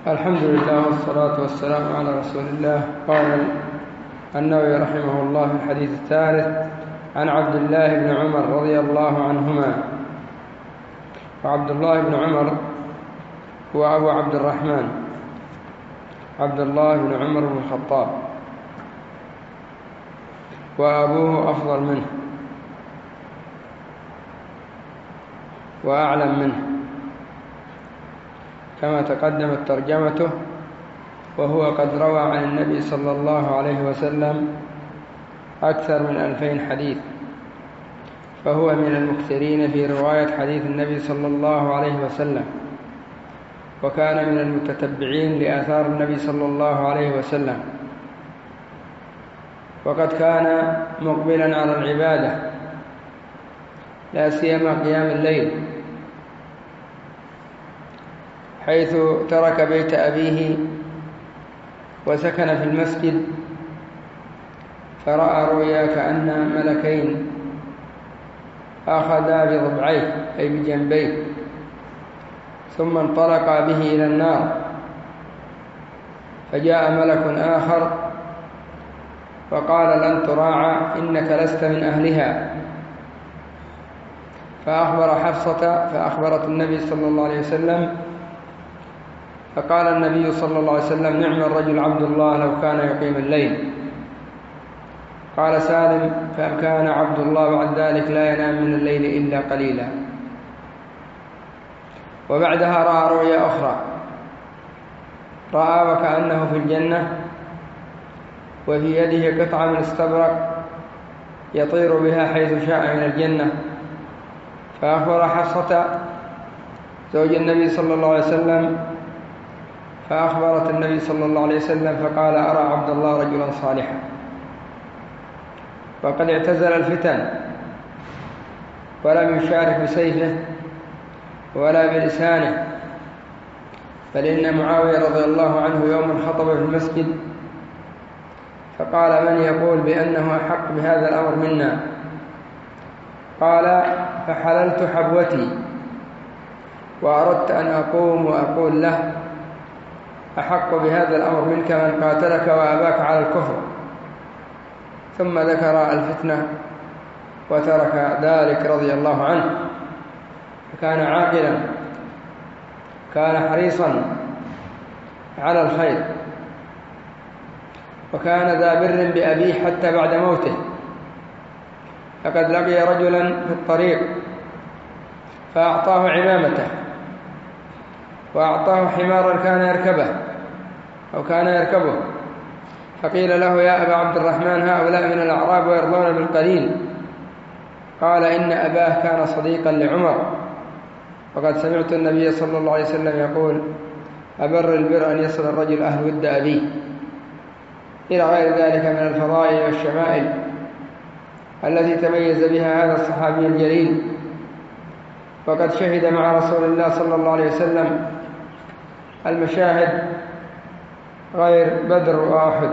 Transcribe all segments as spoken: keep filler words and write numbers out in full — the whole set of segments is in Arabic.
الحمد لله والصلاة والسلام على رسول الله. قال النووي رحمه الله في الحديث الثالث عن عبد الله بن عمر رضي الله عنهما. وعبد الله بن عمر هو أبو عبد الرحمن عبد الله بن عمر بن الخطاب، وأبوه أفضل منه وأعلم منه كما تقدمت ترجمته، وهو قد روى عن النبي صلى الله عليه وسلم أكثر من ألفين حديث، فهو من المكثرين في رواية حديث النبي صلى الله عليه وسلم، وكان من المتتبعين لآثار النبي صلى الله عليه وسلم، وقد كان مقبلا على العبادة لا سيما قيام الليل، حيث ترك بيت أبيه وسكن في المسجد، فرأى رؤيا كأن ملكين أخذا بضبعيه أي بجنبيه، ثم انطلقا به إلى النار، فجاء ملك آخر فقال: لن تراعى إنك لست من أهلها. فأخبر حفصة فأخبرت النبي صلى الله عليه وسلم، فقال النبي صلى الله عليه وسلم: نعم الرجل عبد الله لو كان يقيم الليل. قال سالم: فكان عبد الله بعد ذلك لا ينام من الليل إلا قليلا. وبعدها رأى رؤيا أخرى، رأى وكأنه في الجنة وفي يده قطعة من استبرق يطير بها حيث شاء من الجنة، فأخبر حفصة زوج النبي صلى الله عليه وسلم، فأخبرت النبي صلى الله عليه وسلم، فقال: أرى عبد الله رجلا صالحا، وقد اعتزل الفتن ولم يشارك بسيفه ولا بلسانه، بل إن معاوية رضي الله عنه يوما خطب في المسجد فقال: من يقول بأنه أحق بهذا الأمر منا؟ قال: فحللت حبوتي وأردت أن أقوم وأقول له: أحق بهذا الأمر منك من قاتلك وأباك على الكفر. ثم ذكر الفتنة وترك ذلك رضي الله عنه، فكان عاقلا، كان حريصا على الخير، وكان ذا بر بأبيه حتى بعد موته. فقد لقي رجلا في الطريق فأعطاه عمامته وأعطاه حمارا كان يركبه أو كان يركبه، فقيل له: يا أبا عبد الرحمن، هؤلاء من الأعراب ويرضون بالقليل. قال: إن أباه كان صديقا لعمر، وقد سمعت النبي صلى الله عليه وسلم يقول: أبر البر أن يصل الرجل أهل ود أبيه، إلى غير ذلك من الفضائل والشمائل التي تميز بها هذا الصحابي الجليل، وقد شهد مع رسول الله صلى الله عليه وسلم المشاهد غير بدر وأحد.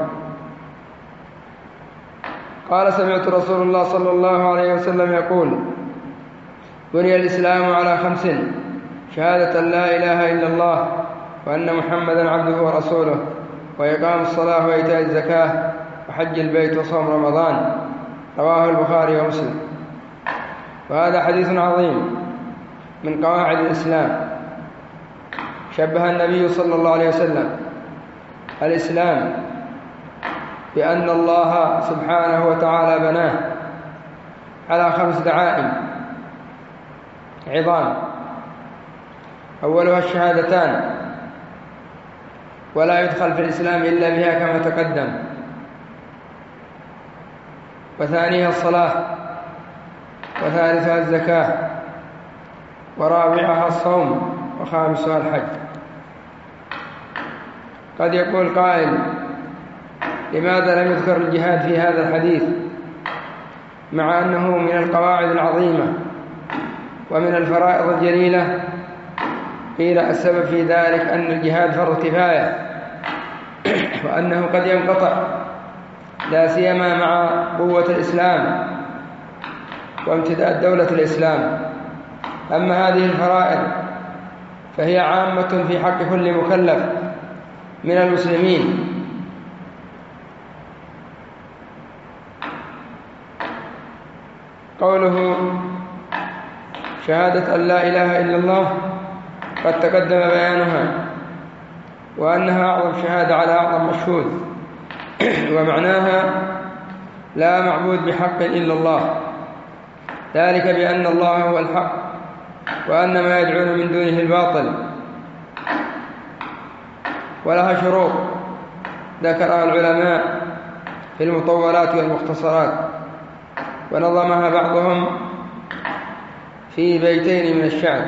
قال: سمعت رسول الله صلى الله عليه وسلم يقول: بني الإسلام على خمس: شهادة لا إله إلا الله وأن محمدا عبده ورسوله، وإقام الصلاة وإيتاء الزكاة وحج البيت وصوم رمضان. رواه البخاري ومسلم. وهذا حديث عظيم من قواعد الإسلام. شبه النبي صلى الله عليه وسلم الإسلام بأن الله سبحانه وتعالى بناه على خمس دعائم عظام، أولها الشهادتان، ولا يدخل في الإسلام إلا بها كما تقدم، وثانيها الصلاة، وثالثها الزكاة، ورابعها الصوم، وخامسها الحج. قد يقول قائل: لماذا لم يذكر الجهاد في هذا الحديث مع أنه من القواعد العظيمة ومن الفرائض الجليلة؟ قيل: السبب في ذلك أن الجهاد فرض كفاية، وأنه قد ينقطع، لا سيما مع قوة الإسلام وامتداد دولة الإسلام. أما هذه الفرائض فهي عامة في حق كل مكلف من المسلمين. قوله شهادة أن لا إله إلا الله قد تقدم بيانها، وأنها أعظم شهادة على أعظم مشهود، ومعناها لا معبود بحق إلا الله، ذلك بأن الله هو الحق وأن ما يدعون من دونه الباطل. ولها شروط ذكرها العلماء في المطولات والمختصرات، ونظمها بعضهم في بيتين من الشعر.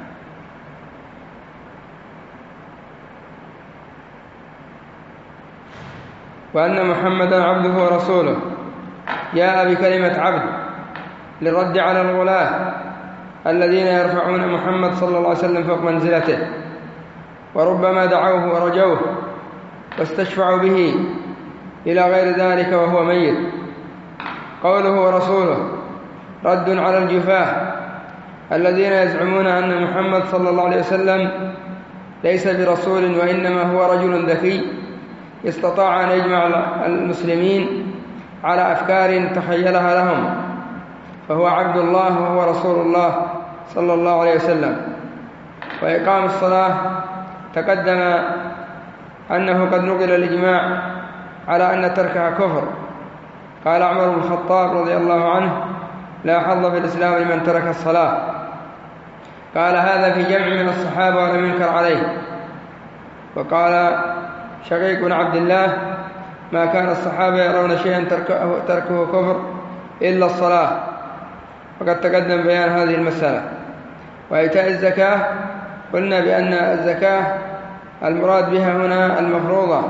وأن محمدا عبده ورسوله جاء بكلمة عبد للرد على الغلاة الذين يرفعون محمد صلى الله عليه وسلم فوق منزلته، وربما دعوه ورجوه واستشفعوا به إلى غير ذلك وهو ميت. قوله ورسوله رد على الجفاة الذين يزعمون أن محمد صلى الله عليه وسلم ليس برسول، وإنما هو رجل ذكي استطاع أن يجمع المسلمين على أفكار تخيلها لهم، فهو عبد الله وهو رسول الله صلى الله عليه وسلم. وإقام الصلاة تقدم أنه قد نقل الإجماع على أن تركها كفر. قال عمر بن الخطاب رضي الله عنه لا حظ في الإسلام لمن ترك الصلاة. قال هذا في جمع من الصحابة ولم ينكر عليه. وقال شقيق بن عبد الله ما كان الصحابة يرون شيئا تركه, تركه كفر إلا الصلاة، وقد تقدم بيان هذه المسألة. وإيتاء الزكاة قلنا بأن الزكاة المراد بها هنا المفروضة،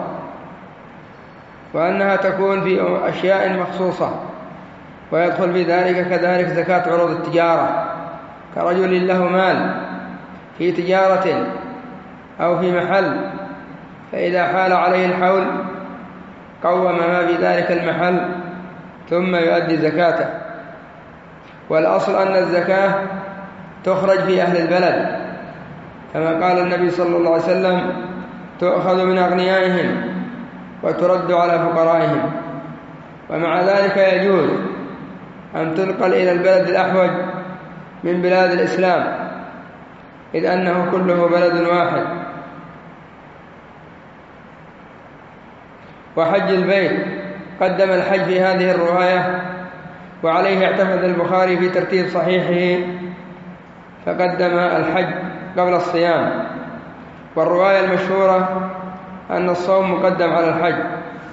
وأنها تكون في أشياء مخصوصة، ويدخل في ذلك كذلك زكاة عروض التجارة، كرجل له مال في تجارة أو في محل، فإذا حال عليه الحول قوم ما في ذلك المحل ثم يؤدي زكاته. والأصل أن الزكاة تخرج في أهل البلد، كما قال النبي صلى الله عليه وسلم تؤخذ من أغنيائهم وترد على فقرائهم. ومع ذلك يجوز أن تنقل إلى البلد الأحوج من بلاد الإسلام، إذ أنه كله بلد واحد. وحج البيت قدم الحج في هذه الرواية، وعليه اعتمد البخاري في ترتيب صحيحه فقدم الحج قبل الصيام. والرواية المشهورة أن الصوم مقدم على الحج.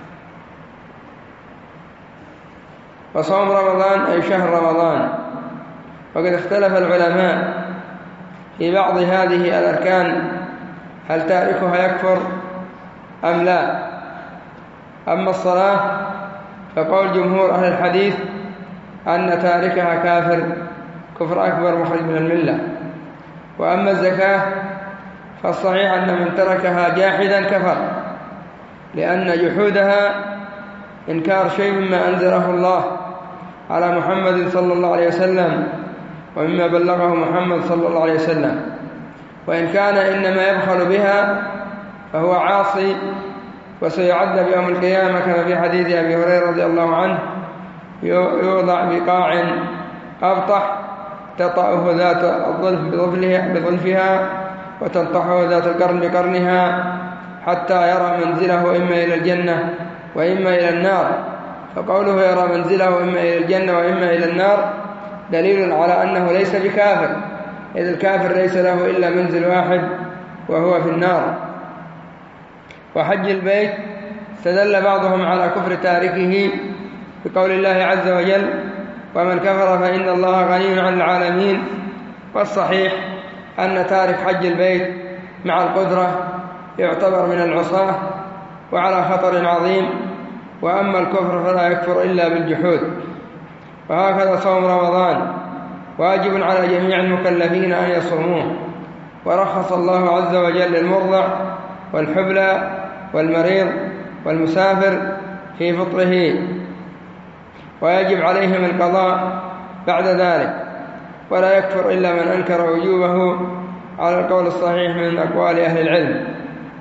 وصوم رمضان أي شهر رمضان. وقد اختلف العلماء في بعض هذه الأركان هل تاركها يكفر أم لا. أما الصلاة فقول جمهور أهل الحديث أن تاركها كافر كفر أكبر مخرج من الملة. وأما الزكاة فالصحيح أن من تركها جاحدا كفر، لأن جحودها إنكار شيء مما أنزله الله على محمد صلى الله عليه وسلم ومما بلغه محمد صلى الله عليه وسلم. وإن كان إنما يبخل بها فهو عاصي وسيعذب يوم القيامة، كما في حديث أبي هريرة رضي الله عنه يوضع بقاع أبطح تطأه ذات الظلف بظلفها وتنطحه ذات القرن بقرنها حتى يرى منزله إما إلى الجنة وإما إلى النار. فقوله يرى منزله إما إلى الجنة وإما إلى النار دليل على أنه ليس بكافر، إذ الكافر ليس له إلا منزل واحد وهو في النار. وحج البيت استدل بعضهم على كفر تاركه بقول الله عز وجل ومن كفر فإن الله غني عن العالمين. والصحيح أن تارك حج البيت مع القدرة يعتبر من العصاة وعلى خطر عظيم. وأما الكفر فلا يكفر إلا بالجحود. وهكذا صوم رمضان واجب على جميع المكلفين أن يصوموه، ورخص الله عز وجل للمرضع والحبلى والمريض والمسافر في فطره، ويجب عليهم القضاء بعد ذلك، ولا يكفر إلا من أنكر وجوبه على القول الصحيح من أقوال أهل العلم.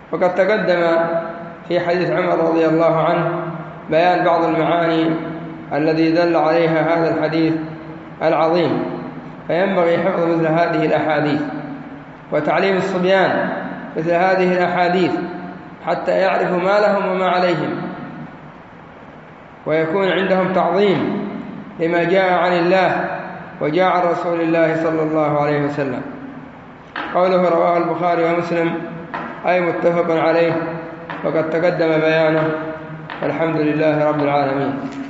وقد تقدم في حديث عمر رضي الله عنه بيان بعض المعاني الذي دل عليها هذا الحديث العظيم، فينبغي حفظ مثل هذه الأحاديث وتعليم الصبيان مثل هذه الأحاديث حتى يعرفوا ما لهم وما عليهم، ويكون عندهم تعظيم لما جاء عن الله وجاء عن رسول الله صلى الله عليه وسلم. قوله رواه البخاري ومسلم أي متفق عليه، وقد تقدم بيانه، والحمد لله رب العالمين.